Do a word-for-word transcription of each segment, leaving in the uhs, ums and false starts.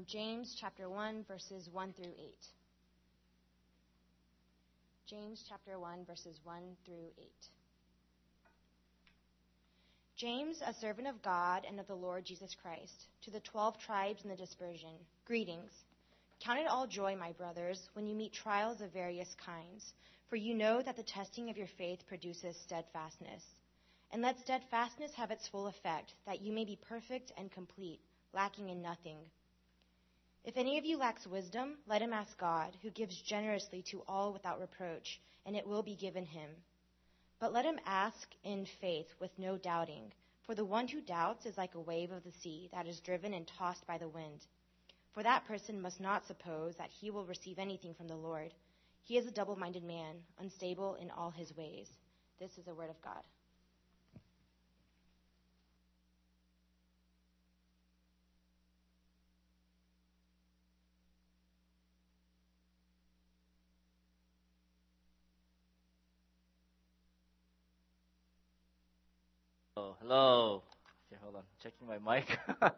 James chapter one, verses one through eight. James chapter one, verses one through eight. James, a servant of God and of the Lord Jesus Christ, to the twelve tribes in the dispersion, greetings. Count it all joy, my brothers, when you meet trials of various kinds, for you know that the testing of your faith produces steadfastness. And let steadfastness have its full effect, that you may be perfect and complete, lacking in nothing. If any of you lacks wisdom, let him ask God, who gives generously to all without reproach, and it will be given him. But let him ask in faith with no doubting, for the one who doubts is like a wave of the sea that is driven and tossed by the wind. For that person must not suppose that he will receive anything from the Lord. He is a double-minded man, unstable in all his ways. This is the word of God. Oh, hello. Okay, hold on. Checking my mic.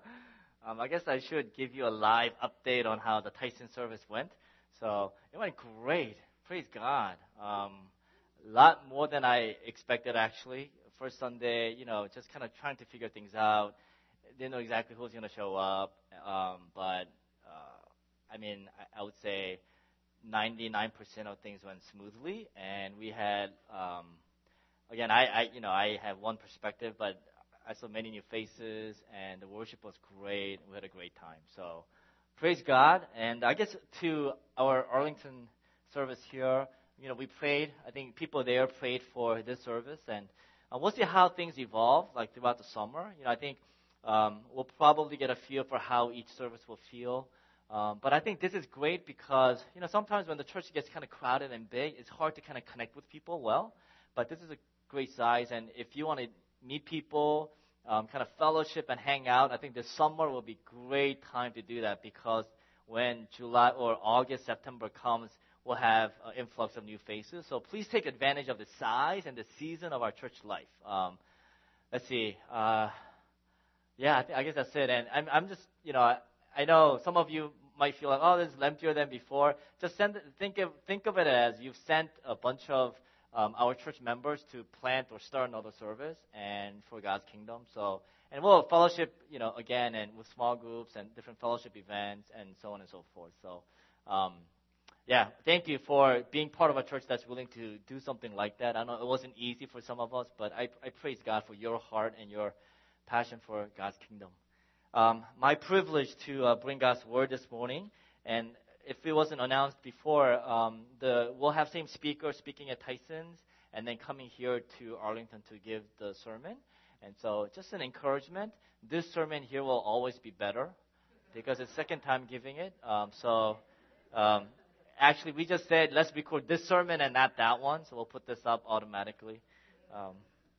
um, I guess I should give you a live update on how the Tyson service went. So it went great. Praise God. Um, a lot more than I expected, actually. First Sunday, you know, just kind of trying to figure things out. Didn't know exactly who's going to show up. Um, but, uh, I mean, I, I would say ninety-nine percent of things went smoothly. And we had... Um, Again, I, I, you know, I have one perspective, but I saw many new faces, and the worship was great. We had a great time. So, praise God. And I guess to our Arlington service here, you know, we prayed. I think people there prayed for this service, and uh, we'll see how things evolve, like throughout the summer. You know, I think um, we'll probably get a feel for how each service will feel. Um, but I think this is great because, you know, sometimes when the church gets kind of crowded and big, it's hard to kind of connect with people well. But this is a great size, and if you want to meet people, um, kind of fellowship and hang out, I think this summer will be great time to do that because when July or August, September comes, we'll have an influx of new faces. So please take advantage of the size and the season of our church life. Um, let's see. Uh, yeah, I, th- I guess that's it. And I'm, I'm just, you know, I, I know some of you might feel like, oh, this is emptier than before. Just send, think of think of it as you've sent a bunch of Um, our church members to plant or start another service and for God's kingdom. So, and we'll fellowship, you know, again, and with small groups and different fellowship events and so on and so forth. So, um, yeah, thank you for being part of a church that's willing to do something like that. I know it wasn't easy for some of us, but I, I praise God for your heart and your passion for God's kingdom. Um, my privilege to uh, bring God's word this morning, and if it wasn't announced before, um, the we'll have same speaker speaking at Tyson's and then coming here to Arlington to give the sermon. And so just an encouragement. This sermon here will always be better because it's second time giving it. Um, so um, actually, we just said, let's record this sermon and not that one. So we'll put this up automatically. Um,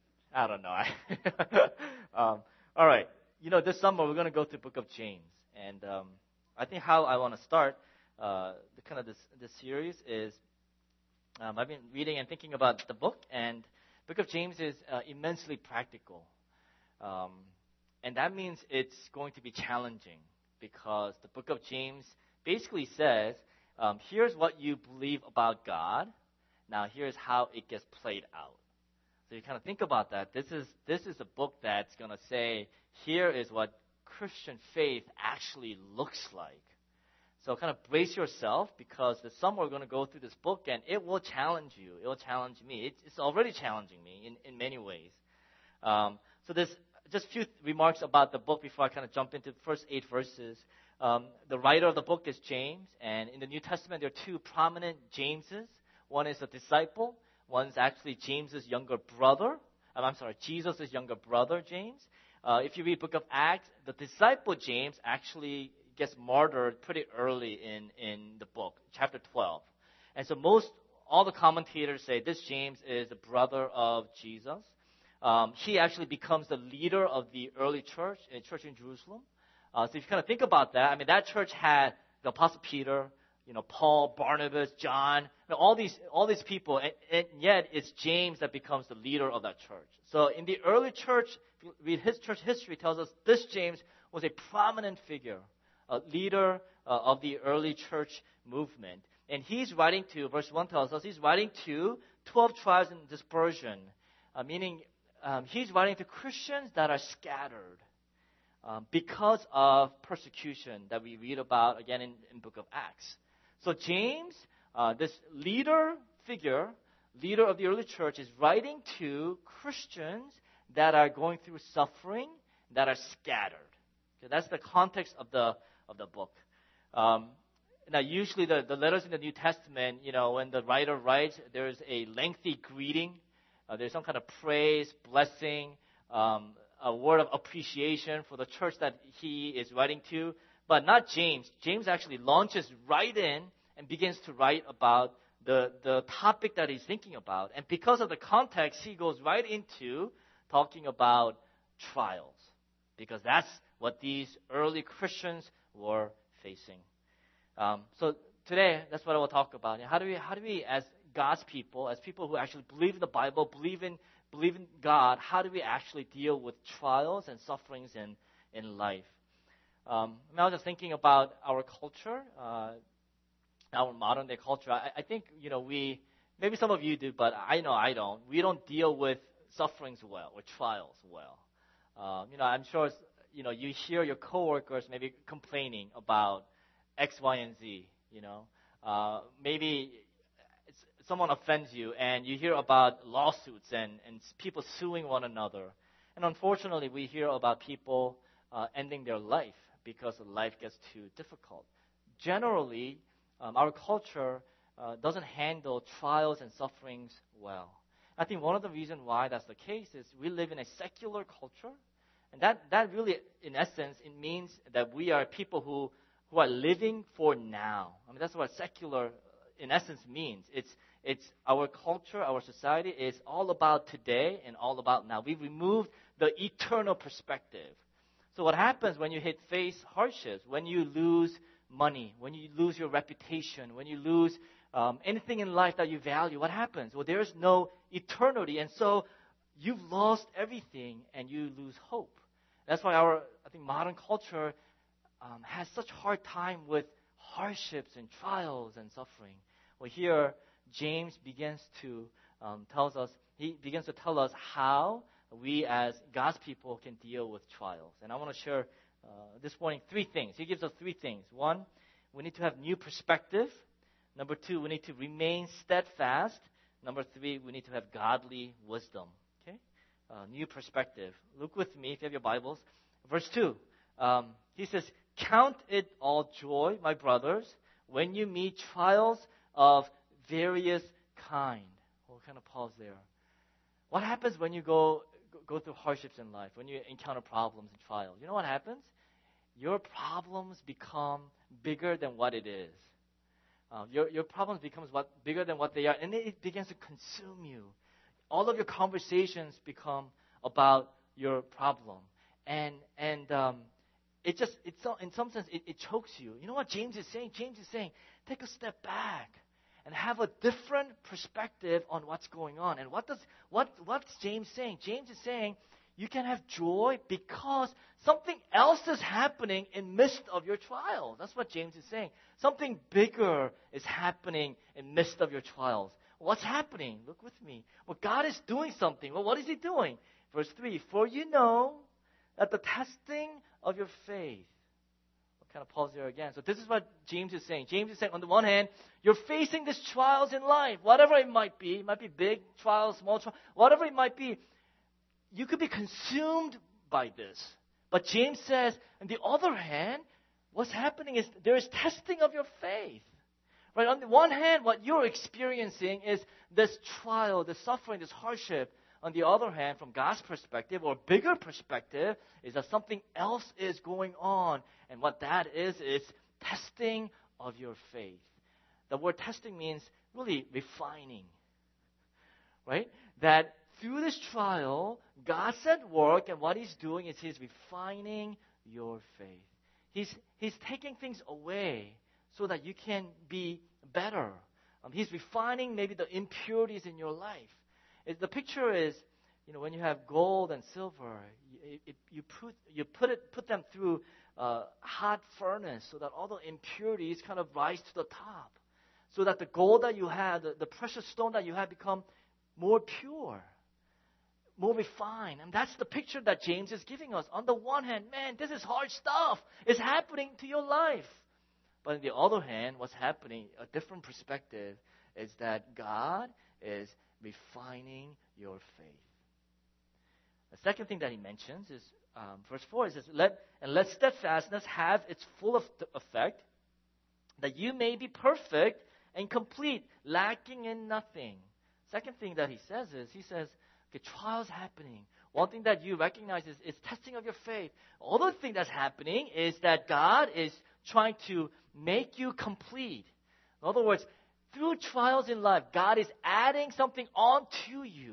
I don't know. um, all right. You know, this summer we're going to go to the book of James. And um, I think how I want to start Uh, the kind of this this series is um, I've been reading and thinking about the book, and the book of James is uh, immensely practical, um, and that means it's going to be challenging because the book of James basically says, um, here's what you believe about God. Now here's how it gets played out. So you kind of think about that. This is this is a book that's going to say, here is what Christian faith actually looks like. So kind of brace yourself because this summer we're going to go through this book and it will challenge you. It will challenge me. It's, it's already challenging me in, in many ways. Um, so there's just a few remarks about the book before I kind of jump into the first eight verses. Um, the writer of the book is James, and in the New Testament there are two prominent Jameses. One is a disciple. One's actually James's younger brother. Um, I'm sorry, Jesus' younger brother, James. Uh, if you read the book of Acts, the disciple James actually gets martyred pretty early in, in the book, chapter twelve. And so most, all the commentators say this James is the brother of Jesus. Um, he actually becomes the leader of the early church, a church in Jerusalem. Uh, so if you kind of think about that, I mean, that church had the Apostle Peter, you know, Paul, Barnabas, John, you know, all these all these people, and, and yet it's James that becomes the leader of that church. So in the early church, if you read his church history, tells us this James was a prominent figure a leader uh, of the early church movement. And he's writing to, verse one tells us, he's writing to twelve tribes in dispersion, uh, meaning um, he's writing to Christians that are scattered um, because of persecution that we read about, again, in the book of Acts. So James, uh, this leader figure, leader of the early church, is writing to Christians that are going through suffering, that are scattered. Okay, that's the context of the of the book. Um, now, usually the, the letters in the New Testament, you know, when the writer writes, there's a lengthy greeting. Uh, there's some kind of praise, blessing, um, a word of appreciation for the church that he is writing to. But not James. James actually launches right in and begins to write about the, the topic that he's thinking about. And because of the context, he goes right into talking about trials, because that's what these early Christians were facing. Um, so today, that's what I will talk about. How do we, how do we, as God's people, as people who actually believe in the Bible, believe in, believe in God, how do we actually deal with trials and sufferings in, in life? Um, I was just thinking about our culture, uh, our modern day culture. I, I think, you know, we, maybe some of you do, but I know I don't. We don't deal with sufferings well or trials well. Um, you know, I'm sure, you know, you hear your coworkers maybe complaining about X, Y, and Z, you know. Uh, maybe it's, someone offends you and you hear about lawsuits and, and people suing one another. And unfortunately, we hear about people uh, ending their life because life gets too difficult. Generally, um, our culture uh, doesn't handle trials and sufferings well. I think one of the reasons why that's the case is we live in a secular culture. And that, that really, in essence, it means that we are people who, who are living for now. I mean, that's what secular, in essence, means. It's, it's our culture, our society is all about today and all about now. We've removed the eternal perspective. So what happens when you hit face hardships, when you lose money, when you lose your reputation, when you lose um, anything in life that you value, what happens? Well, there's no eternity, and so you've lost everything and you lose hope. That's why our, I think, modern culture um, has such hard time with hardships and trials and suffering. Well, here James begins to um, tells us he begins to tell us how we as God's people can deal with trials. And I want to share uh, this morning three things. He gives us three things. One, we need to have new perspective. Number two, we need to remain steadfast. Number three, we need to have godly wisdom. Okay, uh, new perspective. Look with me if you have your Bibles. Verse two. Um, he says, "Count it all joy, my brothers, when you meet trials of various kind." We'll kind of pause there. What happens when you go go through hardships in life, when you encounter problems and trials? You know what happens? Your problems become bigger than what it is. Uh, your your problems becomes what bigger than what they are, and it begins to consume you. All of your conversations become about your problem, and and um, it just it's in some sense it, it chokes you. You know what James is saying? James is saying, take a step back and have a different perspective on what's going on. And what does what what's James saying? James is saying you can have joy because something else is happening in midst of your trial. That's what James is saying. Something bigger is happening in midst of your trials. What's happening? Look with me. Well, God is doing something. Well, what is He doing? Verse three, "For you know that the testing of your faith." I'll kind of pause there again. So this is what James is saying. James is saying, on the one hand, you're facing these trials in life, whatever it might be. It might be big trials, small trials, whatever it might be. You could be consumed by this. But James says, on the other hand, what's happening is there is testing of your faith. Right? On the one hand, what you're experiencing is this trial, this suffering, this hardship. On the other hand, from God's perspective, or bigger perspective, is that something else is going on. And what that is, is testing of your faith. The word testing means really refining. Right? That through this trial, God's at work, and what He's doing is He's refining your faith. He's, he's taking things away so that you can be better. Um, he's refining maybe the impurities in your life. It, the picture is, you know, when you have gold and silver, you, it, you put you put it put them through uh, hot furnace so that all the impurities kind of rise to the top. So that the gold that you have, the, the precious stone that you have become more pure, more refined. And that's the picture that James is giving us. On the one hand, man, this is hard stuff. It's happening to your life. But on the other hand, what's happening, a different perspective, is that God is refining your faith. The second thing that he mentions is um, verse four. It says, let, and let steadfastness have its full of effect, that you may be perfect and complete, lacking in nothing. Second thing that he says is, he says, okay, trials happening. One thing that you recognize is, is testing of your faith. Other thing that's happening is that God is trying to make you complete. In other words, through trials in life, God is adding something onto you.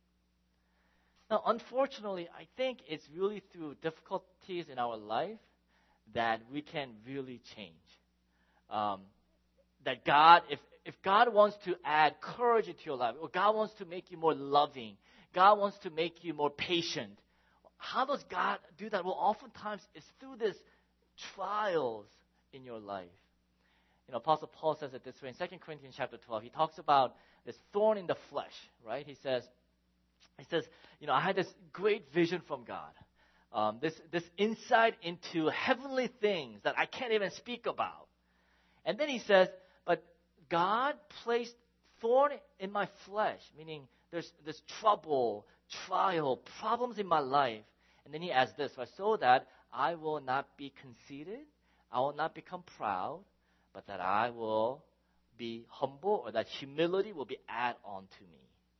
Now, unfortunately, I think it's really through difficulties in our life that we can really change. Um, that God, if, if God wants to add courage into your life, or God wants to make you more loving, God wants to make you more patient, how does God do that? Well, oftentimes it's through these trials in your life. You know, Apostle Paul says it this way in Second Corinthians chapter twelve. He talks about this thorn in the flesh, right? He says, he says, you know, I had this great vision from God. Um, this, this insight into heavenly things that I can't even speak about. And then he says, but God placed thorn in my flesh, meaning there's this trouble, trial, problems in my life. And then he adds this, right, so that I will not be conceited, I will not become proud, but that I will be humble, or that humility will be added on to me.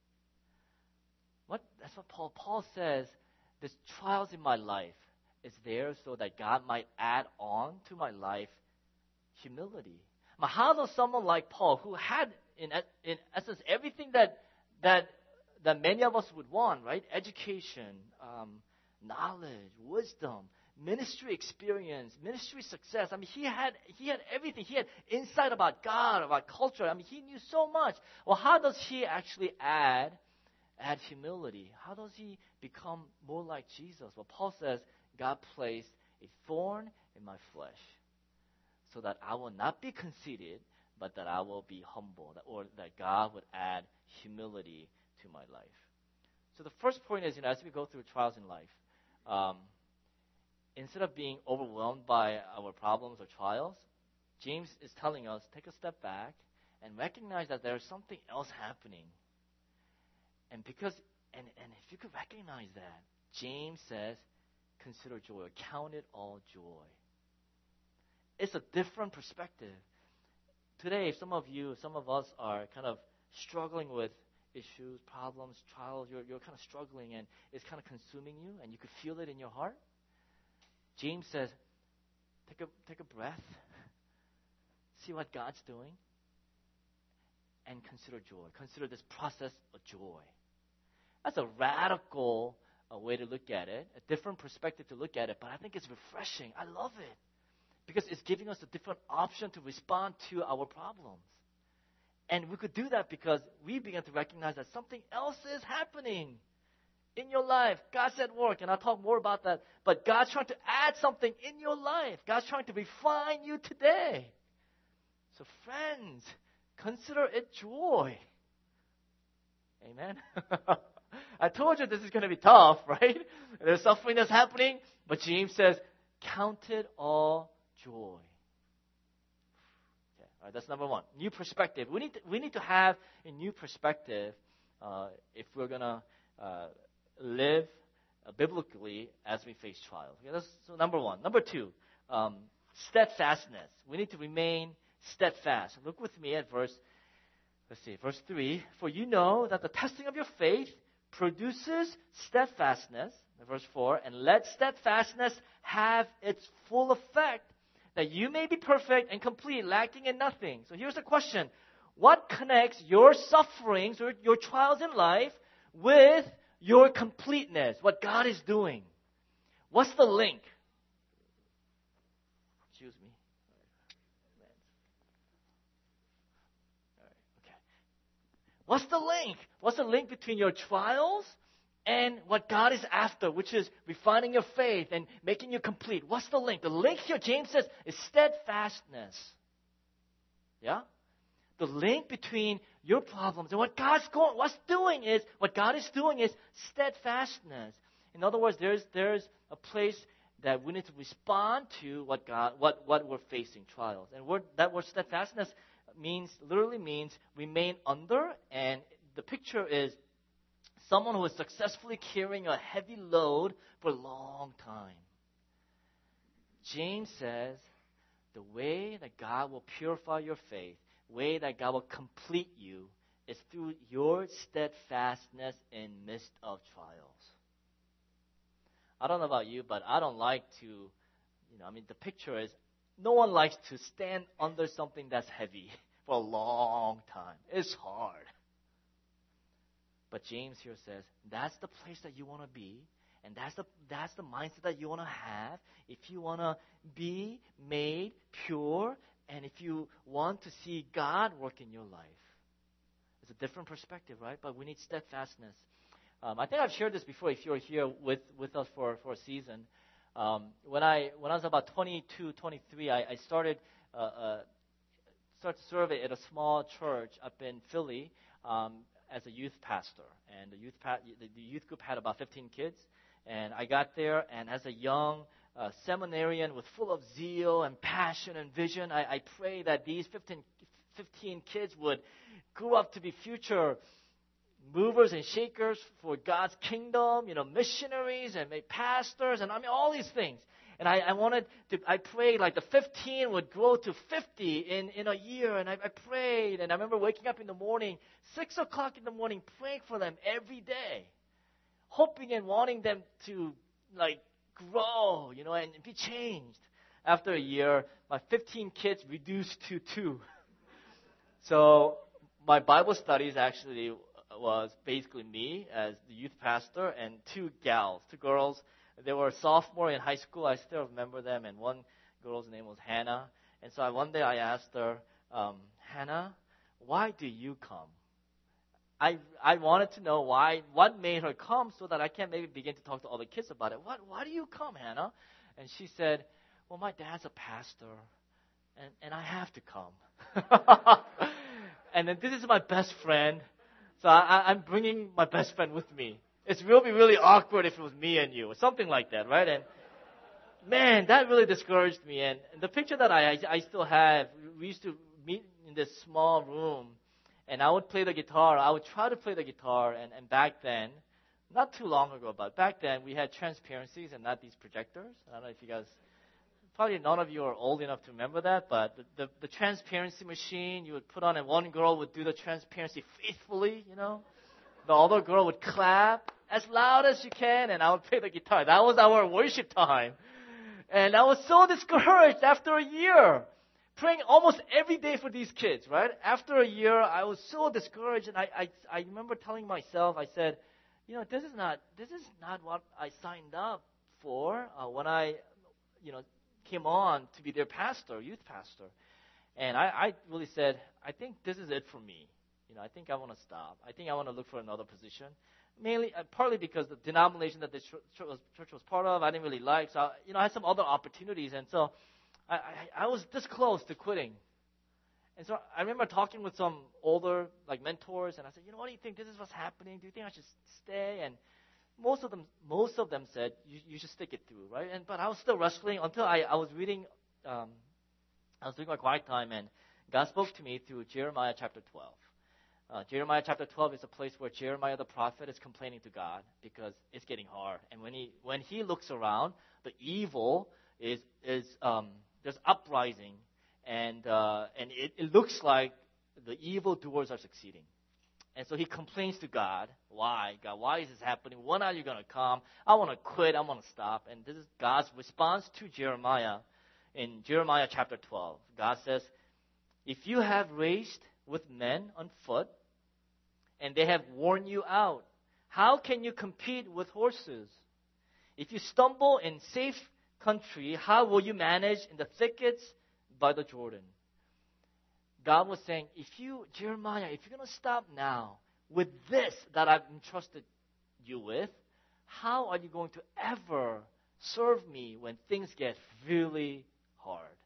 What? That's what Paul, Paul says, this trials in my life is there so that God might add on to my life humility. Now, how does someone like Paul, who had in in essence everything that that that many of us would want, right? Education, um, knowledge, wisdom, ministry experience, ministry success. I mean, he had he had everything. He had insight about God, about culture. I mean, he knew so much. Well, how does he actually add add humility? How does he become more like Jesus? Well, Paul says, God placed a thorn in my flesh, so that I will not be conceited, but that I will be humble, or that God would add humility to my life. So the first point is, you know, as we go through trials in life, um, instead of being overwhelmed by our problems or trials, James is telling us, take a step back and recognize that there's something else happening. And because, and, and if you could recognize that, James says, consider joy, count it all joy. It's a different perspective. Today, some of you, some of us are kind of struggling with issues, problems, trials. You're, you're kind of struggling, and it's kind of consuming you, and you could feel it in your heart. James says, take a, take a breath, see what God's doing, and consider joy. Consider this process of joy. That's a radical uh, way to look at it, a different perspective to look at it, but I think it's refreshing. I love it because it's giving us a different option to respond to our problems. And we could do that because we begin to recognize that something else is happening in your life. God's at work, and I'll talk more about that. But God's trying to add something in your life. God's trying to refine you today. So friends, consider it joy. Amen? I told you this is going to be tough, right? There's suffering that's happening, but James says, count it all joy. Okay, all right, that's number one. New perspective. We need to, we need to have a new perspective uh, if we're going to uh, live uh, biblically as we face trials. Okay, that's so number one. Number two, um, steadfastness. We need to remain steadfast. Look with me at verse, let's see, verse three. For you know that the testing of your faith produces steadfastness. Verse four, and let steadfastness have its full effect, that you may be perfect and complete, lacking in nothing. So here's the question. What connects your sufferings or your trials in life with your completeness, what God is doing? What's the link? Excuse me. All right, okay. What's the link? What's the link between your trials and what God is after, which is refining your faith and making you complete. What's the link? The link here, James says, is steadfastness. Yeah? The link between your problems and what God's going, what's doing is, what God is doing is steadfastness. In other words, there's there's a place that we need to respond to what God, what, what we're facing, trials. And word, that word steadfastness means, literally means remain under, and the picture is someone who is successfully carrying a heavy load for a long time. James says the way that God will purify your faith, way that God will complete you, is through your steadfastness in midst of trials. I don't know about you, but I don't like to, you know, I mean, the picture is no one likes to stand under something that's heavy for a long time. It's hard. But James here says, that's the place that you want to be, and that's the that's the mindset that you want to have if you want to be made pure, and if you want to see God work in your life. It's a different perspective, right? But we need steadfastness. Um, I think I've shared this before if you're here with, with us for, for a season. Um, when I when I was about twenty-two, twenty-three, I, I started uh, uh, started to serve at a small church up in Philly um, as a youth pastor. And the youth pa- the, the youth group had about fifteen kids. And I got there, and as a young uh, seminarian with full of zeal and passion and vision, I, I prayed that these fifteen, fifteen kids would grow up to be future movers and shakers for God's kingdom, you know, missionaries and make pastors, and I mean all these things. And I, I wanted to, I prayed like the fifteen would grow to fifty in, in a year, and I, I prayed, and I remember waking up in the morning, six o'clock in the morning, praying for them every day, hoping and wanting them to like grow, you know, and be changed. After a year, my fifteen kids reduced to two. So my Bible studies actually was basically me as the youth pastor and two gals, two girls. They were sophomore in high school. I still remember them, and one girl's name was Hannah. And so I, one day I asked her, um, Hannah, why do you come? I I wanted to know why, what made her come so that I can maybe begin to talk to other kids about it. What, why do you come, Hannah? And she said, well, my dad's a pastor, and, and I have to come. And then this is my best friend. So I, I'm bringing my best friend with me. It will be really awkward if it was me and you, or something like that, right? And man, that really discouraged me. And, and the picture that I, I I still have, we used to meet in this small room, and I would play the guitar. I would try to play the guitar, and, and back then, not too long ago, but back then we had transparencies and not these projectors. I don't know if you guys, probably none of you are old enough to remember that, but the, the, the transparency machine you would put on, and one girl would do the transparency faithfully, you know. The other girl would clap as loud as you can, and I would play the guitar. That was our worship time. And I was so discouraged after a year, praying almost every day for these kids, right? After a year, I was so discouraged, and I, I, I remember telling myself, I said, you know, this is not, this is not what I signed up for uh, when I, you know, came on to be their pastor, youth pastor. And I, I really said, I think this is it for me. You know, I think I want to stop. I think I want to look for another position. Mainly, uh, partly because the denomination that the church was, church was part of, I didn't really like. So, you know, I had some other opportunities. And so I, I, I was this close to quitting. And so I remember talking with some older, like, mentors, and I said, you know, what do you think? This is what's happening. Do you think I should stay? And most of them, most of them said, you, you should stick it through, right? And but I was still wrestling until I, I was reading, um, I was doing my quiet time, and God spoke to me through Jeremiah chapter twelve. Uh, Jeremiah chapter twelve is a place where Jeremiah the prophet is complaining to God because it's getting hard. And when he when he looks around, the evil is is um, there's uprising, and uh, and it, it looks like the evildoers are succeeding. And so he complains to God, why? God, why is this happening? When are you going to come? I want to quit. I want to stop. And this is God's response to Jeremiah in Jeremiah chapter twelve. God says, if you have raced with men on foot, and they have worn you out, how can you compete with horses? If you stumble in safe country, how will you manage in the thickets by the Jordan? God was saying, if you, Jeremiah, if you're going to stop now with this that I've entrusted you with, how are you going to ever serve me when things get really hard?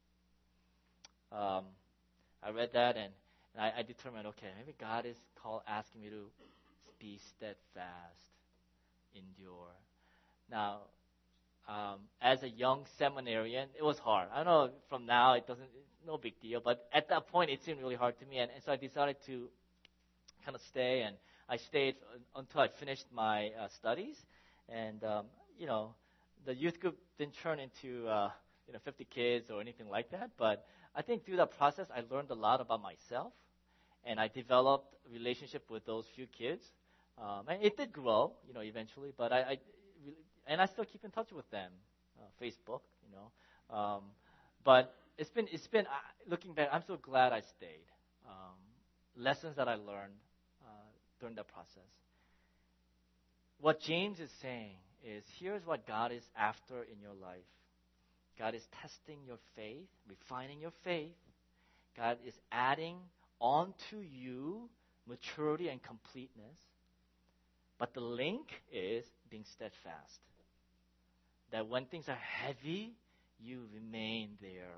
Um, I read that and, and I, I determined, okay, maybe God is call, asking me to be steadfast, endure. Now, um, as a young seminarian, it was hard. I know from now it doesn't, it's no big deal, but at that point it seemed really hard to me, and, and so I decided to kind of stay, and I stayed until I finished my uh, studies, and um, you know, the youth group didn't turn into uh, you know fifty kids or anything like that, but I think through that process I learned a lot about myself, and I developed a relationship with those few kids, um, and it did grow, you know, eventually, but I, I and I still keep in touch with them, uh, Facebook, you know, um, but it's been it's been uh, looking back, I'm so glad I stayed. Um, lessons that I learned uh, during that process. What James is saying is, here's what God is after in your life. God is testing your faith, refining your faith. God is adding onto you maturity and completeness. But the link is being steadfast. That when things are heavy, you remain there,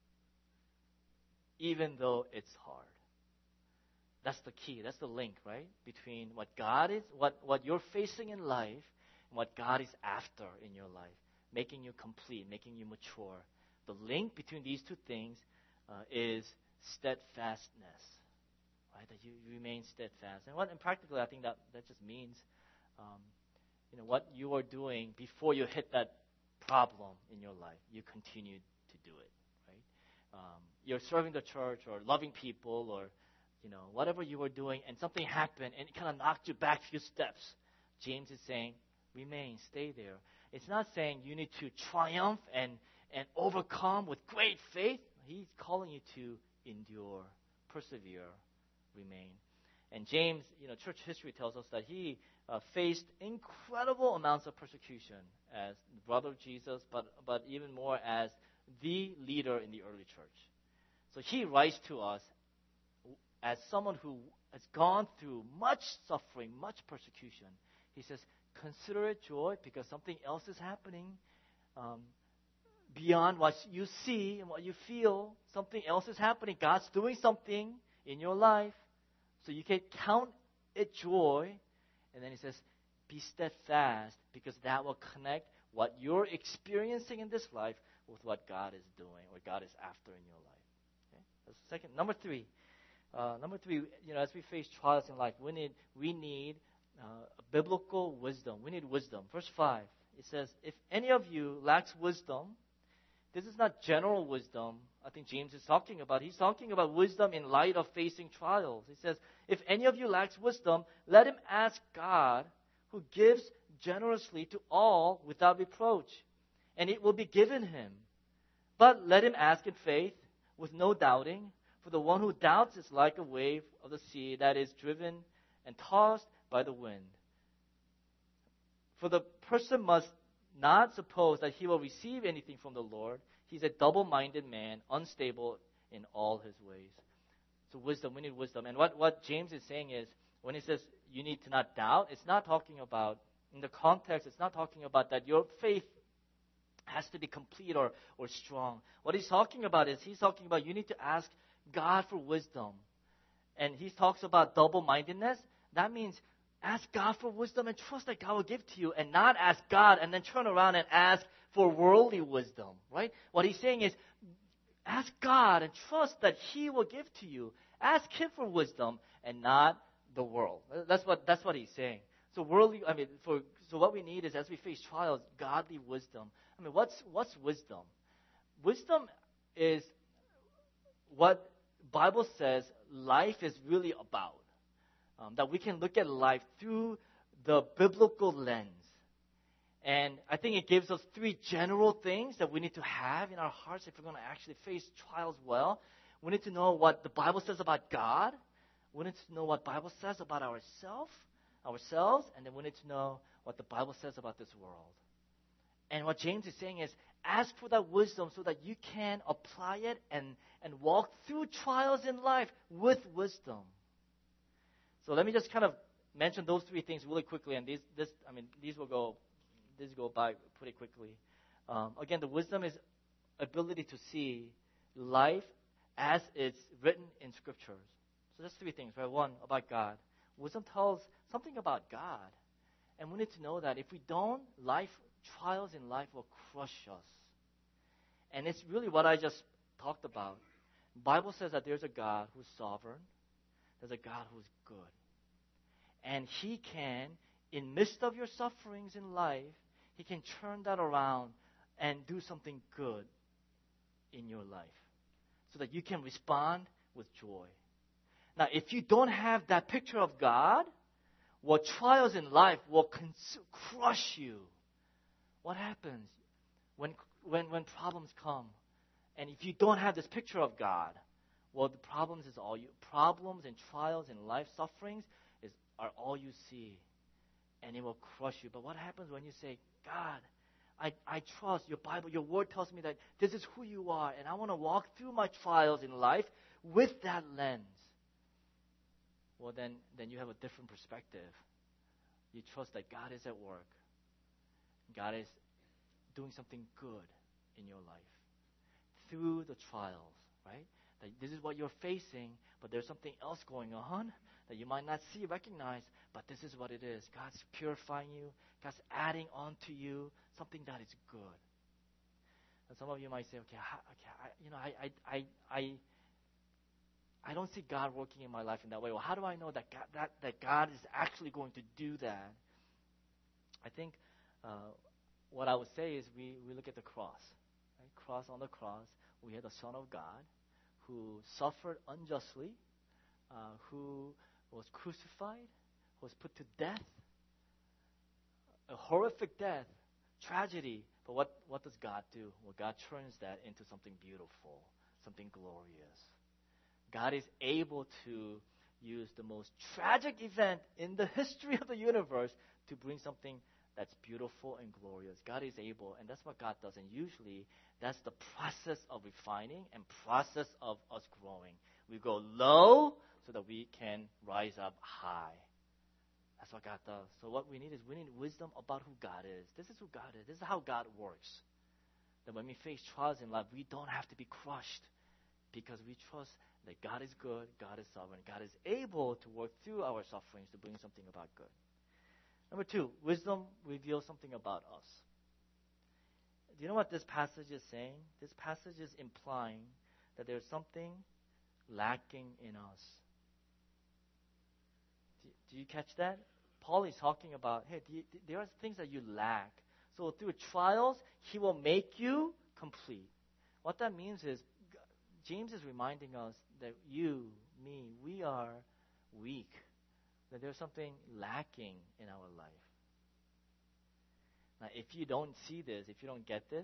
even though it's hard. That's the key. That's the link, right? Between what God is, what, what you're facing in life, and what God is after in your life. Making you complete, making you mature. The link between these two things uh, is steadfastness. Right? That you, you remain steadfast. And what, and practically, I think that, that just means, um, you know, what you are doing before you hit that problem in your life, you continue to do it, right? Um, you're serving the church or loving people or you know, whatever you were doing, and something happened, and it kind of knocked you back a few steps. James is saying, remain, stay there. It's not saying you need to triumph and, and overcome with great faith. He's calling you to endure, persevere, remain. And James, you know, church history tells us that he uh, faced incredible amounts of persecution as the brother of Jesus, but, but even more as the leader in the early church. So he writes to us as someone who has gone through much suffering, much persecution. He says, consider it joy because something else is happening um, beyond what you see and what you feel. Something else is happening. God's doing something in your life. So you can count it joy. And then he says, be steadfast because that will connect what you're experiencing in this life with what God is doing, what God is after in your life. Okay? That's the second. Number three. Uh, number three, you know, as we face trials in life, we need we need uh, biblical wisdom. We need wisdom. Verse five, it says, if any of you lacks wisdom, this is not general wisdom I think James is talking about. He's talking about wisdom in light of facing trials. He says, if any of you lacks wisdom, let him ask God, who gives generously to all without reproach, and it will be given him. But let him ask in faith, with no doubting. For the one who doubts is like a wave of the sea that is driven and tossed by the wind. For the person must not suppose that he will receive anything from the Lord. He's a double-minded man, unstable in all his ways. So wisdom, we need wisdom. And what, what James is saying is, when he says you need to not doubt, it's not talking about, in the context, it's not talking about that your faith has to be complete or, or strong. What he's talking about is, he's talking about you need to ask God for wisdom. And he talks about double-mindedness. That means ask God for wisdom and trust that God will give to you, and not ask God and then turn around and ask for worldly wisdom, right? What he's saying is ask God and trust that he will give to you. Ask him for wisdom and not the world. That's what that's what he's saying. So worldly, I mean, for so what we need is, as we face trials, godly wisdom. I mean, what's what's wisdom? Wisdom is what Bible says life is really about. Um, that we can look at life through the biblical lens. And I think it gives us three general things that we need to have in our hearts if we're going to actually face trials well. We need to know what the Bible says about God. We need to know what the Bible says about ourselves, ourselves, and then we need to know what the Bible says about this world. And what James is saying is, ask for that wisdom so that you can apply it and, and walk through trials in life with wisdom. So let me just kind of mention those three things really quickly, and these, this, I mean, these will go, these go by pretty quickly. Um, again, the wisdom is ability to see life as it's written in scriptures. So that's three things, right? One, about God. Wisdom tells something about God. And we need to know that if we don't, life, trials in life will crush us. And it's really what I just talked about. The Bible says that there's a God who's sovereign. There's a God who's good. And He can, in midst of your sufferings in life, He can turn that around and do something good in your life so that you can respond with joy. Now, if you don't have that picture of God, what trials in life will cons- crush you. What happens when, when, when problems come? And if you don't have this picture of God, well, the problems is all you problems and trials and life sufferings is are all you see, and it will crush you. But what happens when you say, God, I, I trust your Bible, your word tells me that this is who you are, and I want to walk through my trials in life with that lens. Well, then, then you have a different perspective. You trust that God is at work. God is doing something good in your life through the trials, right? That this is what you're facing, but there's something else going on that you might not see, recognize, but this is what it is. God's purifying you. God's adding on to you something that is good. And some of you might say, okay, how, okay, I, you know, I, I, I, I, I don't see God working in my life in that way. Well, how do I know that God, that, that God is actually going to do that? I think uh, what I would say is we, we look at the cross. Right? Cross on the cross, we had the Son of God who suffered unjustly, uh, who was crucified, was put to death, a horrific death, tragedy. But what, what does God do? Well, God turns that into something beautiful, something glorious. God is able to use the most tragic event in the history of the universe to bring something that's beautiful and glorious. God is able, and that's what God does. And usually, that's the process of refining and process of us growing. We go low so that we can rise up high. That's what God does. So what we need is we need wisdom about who God is. This is who God is. This is how God works. That when we face trials in life, we don't have to be crushed because we trust that God is good, God is sovereign, God is able to work through our sufferings to bring something about good. Number two, wisdom reveals something about us. Do you know what this passage is saying? This passage is implying that there's something lacking in us. Do, do you catch that? Paul is talking about, hey, do you, there are things that you lack. So through trials, He will make you complete. What that means is, James is reminding us that you, me, we are weak. That there's something lacking in our life. Now, if you don't see this, if you don't get this,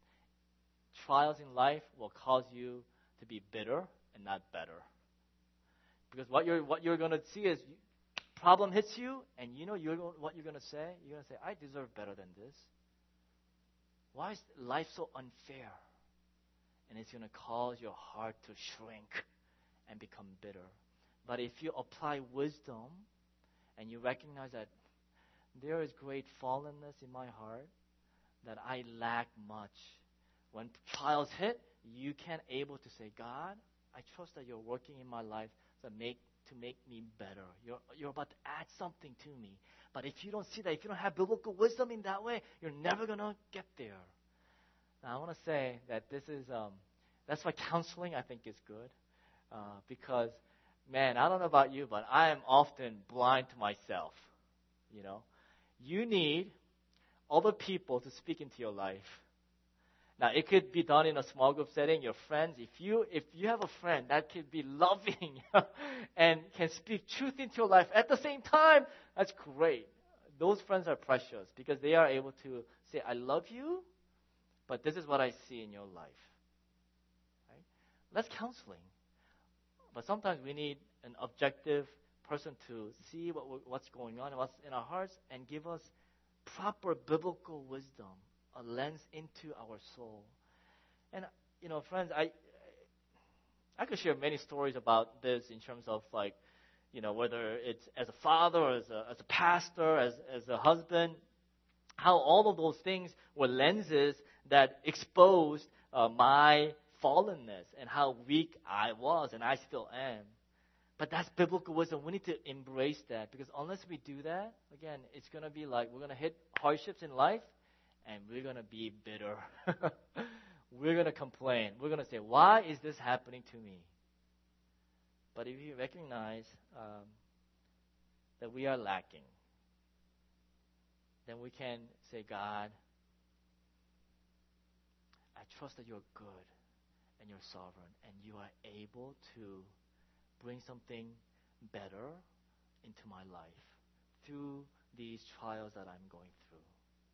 trials in life will cause you to be bitter and not better. Because what you're what you're going to see is problem hits you, and you know you're what you're going to say. You're going to say, "I deserve better than this." Why is life so unfair? And it's going to cause your heart to shrink and become bitter. But if you apply wisdom and you recognize that there is great fallenness in my heart, that I lack much. When trials hit, you can able to say, God, I trust that you're working in my life to make to make me better. You're, you're about to add something to me. But if you don't see that, if you don't have biblical wisdom in that way, you're never going to get there. Now, I want to say that this is, um, that's why counseling, I think, is good. Uh, because, man, I don't know about you, but I am often blind to myself. You know, you need other people to speak into your life. Now, it could be done in a small group setting, your friends. If you if you have a friend that could be loving and can speak truth into your life at the same time, that's great. Those friends are precious because they are able to say, I love you, but this is what I see in your life. Right? That's counseling. But sometimes we need an objective person to see what what's going on, what's in our hearts, and give us proper biblical wisdom, a lens into our soul. And, you know, friends, I I could share many stories about this in terms of, like, you know, whether it's as a father, or as a, as a pastor, as, as a husband, how all of those things were lenses that exposed uh, my fallenness and how weak I was and I still am. But that's biblical wisdom. We need to embrace that, because unless we do that, again, it's going to be like we're going to hit hardships in life and we're going to be bitter. We're going to complain. We're going to say, why is this happening to me? But if you recognize um, that we are lacking, then we can say, God, I trust that you're good and you're sovereign and you are able to bring something better into my life through these trials that I'm going through.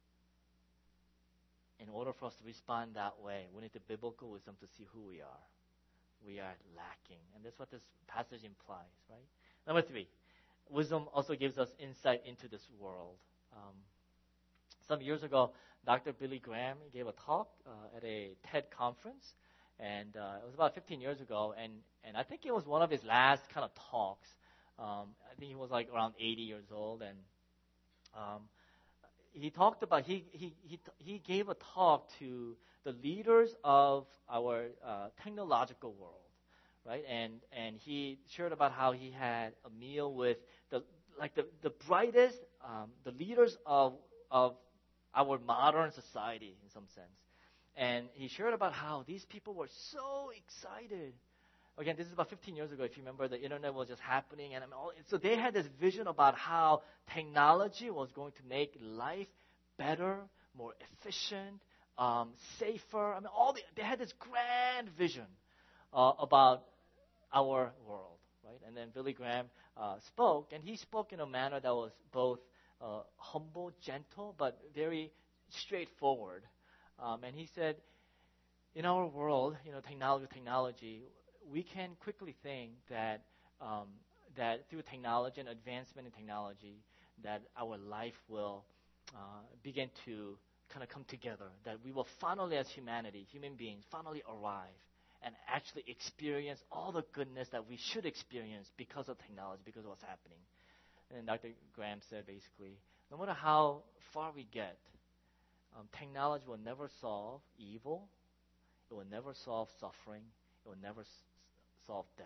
In order for us to respond that way, we need the biblical wisdom to see who we are. We are lacking. And that's what this passage implies, right? Number three, wisdom also gives us insight into this world. Um, some years ago, Doctor Billy Graham gave a talk uh, at a TED conference. And uh, it was about fifteen years ago. And, and I think it was one of his last kind of talks. Um, I think he was like around eighty years old. And um, he talked about, he, he, he, he gave a talk to the leaders of our uh, technological world, right? And and he shared about how he had a meal with the like the, the brightest, um, the leaders of of our modern society in some sense. And he shared about how these people were so excited. Again, this is about fifteen years ago. If you remember, the internet was just happening, and I mean, all, so they had this vision about how technology was going to make life better, more efficient, um, safer. I mean, all the, they had this grand vision uh, about our world, right? And then Billy Graham uh, spoke, and he spoke in a manner that was both uh, humble, gentle, but very straightforward. Um, and he said, in our world, you know, technology, technology, we can quickly think that um, that through technology and advancement in technology, that our life will uh, begin to kind of come together, that we will finally, as humanity, human beings, finally arrive and actually experience all the goodness that we should experience because of technology, because of what's happening. And Doctor Graham said basically, no matter how far we get, um, technology will never solve evil. It will never solve suffering. It will never s- solve death.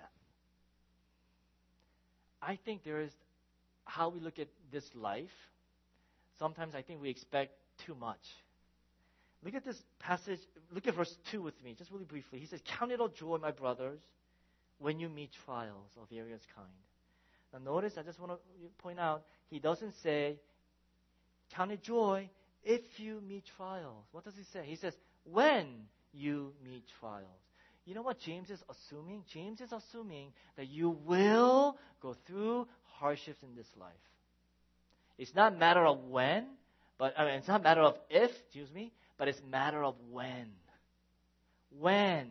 I think there is how we look at this life. Sometimes I think we expect too much. Look at this passage. Look at verse two with me, just really briefly. He says, "Count it all joy, my brothers, when you meet trials of various kind." Now notice, I just want to point out, he doesn't say, count it joy if you meet trials. What does he say? He says, when you meet trials. You know what James is assuming? James is assuming that you will go through hardships in this life. It's not a matter of when, but I mean, it's not a matter of if, excuse me, but it's a matter of when. When.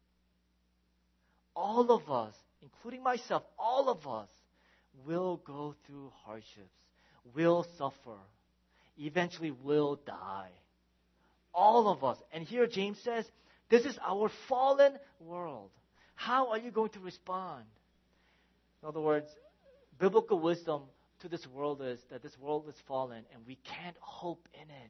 All of us, including myself, all of us will go through hardships, will suffer, eventually will die. All of us. And here James says, this is our fallen world. How are you going to respond? In other words, biblical wisdom to this world is that this world is fallen and we can't hope in it.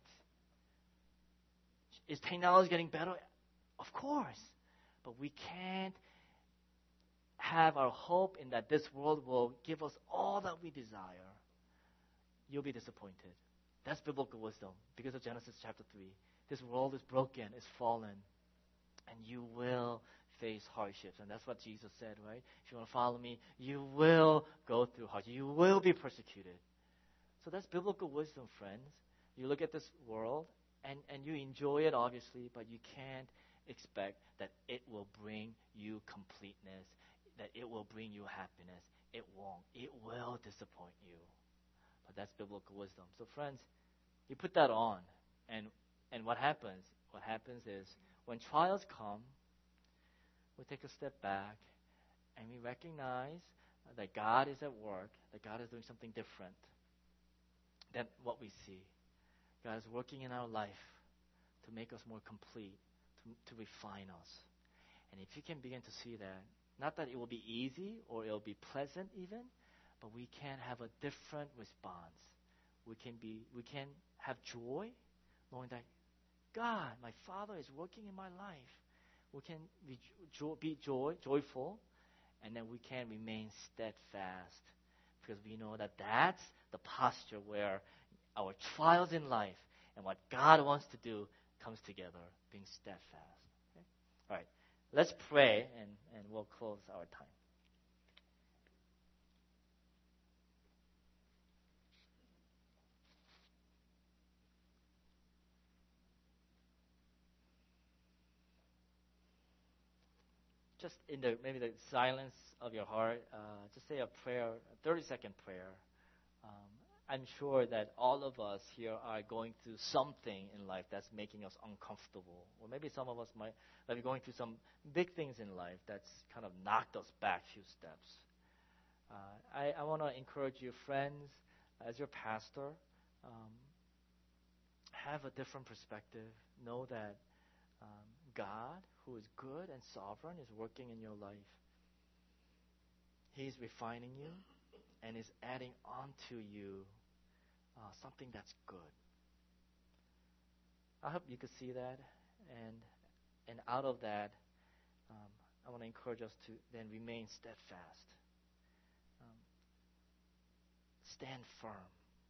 Is technology getting better? Of course. But we can't have our hope in that this world will give us all that we desire. You'll be disappointed. That's biblical wisdom because of Genesis chapter three. This world is broken, is fallen, and you will face hardships. And that's what Jesus said, right? If you want to follow me, you will go through hardships. You will be persecuted. So that's biblical wisdom, friends. You look at this world, and, and you enjoy it, obviously, but you can't expect that it will bring you completeness, that it will bring you happiness. It won't. It will disappoint you. But that's biblical wisdom. So, friends, you put that on, and and what happens? What happens is when trials come, we take a step back, and we recognize that God is at work, that God is doing something different than what we see. God is working in our life to make us more complete, to, to refine us. And if you can begin to see that, not that it will be easy or it will be pleasant even, but we can have a different response. We can be, we can have joy, knowing that God, my Father, is working in my life. We can be, jo- be joy, joyful, and then we can remain steadfast, because we know that that's the posture where our trials in life and what God wants to do comes together, being steadfast. Okay? All right, let's pray, and, and we'll close our time. Just in the maybe the silence of your heart, uh, just say a prayer, a thirty-second prayer. Um, I'm sure that all of us here are going through something in life that's making us uncomfortable. Or maybe some of us might be going through some big things in life that's kind of knocked us back a few steps. Uh, I, I want to encourage you, friends, as your pastor, um, have a different perspective. Know that um, God, who is good and sovereign, is working in your life. He's refining you and is adding onto you uh, something that's good. I hope you could see that, and and out of that, um, I want to encourage us to then remain steadfast, um, stand firm.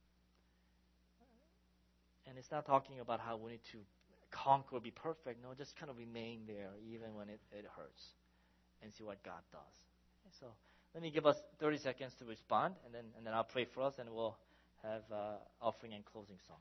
And it's not talking about how we need to conquer or be perfect. No, just kind of remain there even when it, it hurts, and see what God does. Okay, so let me give us thirty seconds to respond, and then and then I'll pray for us, and we'll have uh, offering and closing song.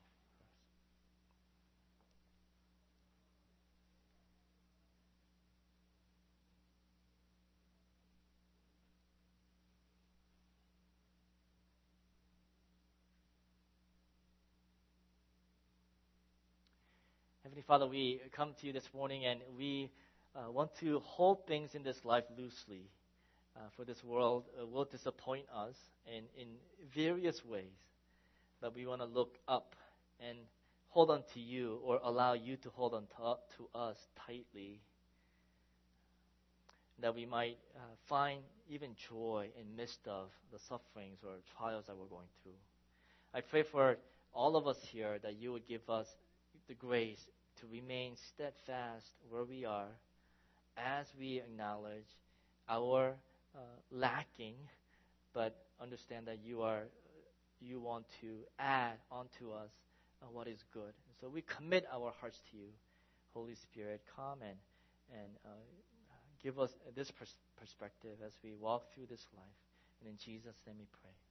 Heavenly Father, we come to you this morning, and we uh, want to hold things in this life loosely. Uh, for this world uh, will disappoint us in, in various ways. But we want to look up and hold on to you, or allow you to hold on to, to us tightly, that we might uh, find even joy in midst of the sufferings or trials that we're going through. I pray for all of us here that you would give us the grace to remain steadfast where we are, as we acknowledge our uh, lacking, but understand that you are, you want to add onto us uh, what is good. So we commit our hearts to you. Holy Spirit, come and and uh, give us this pers- perspective as we walk through this life. And in Jesus' name we pray.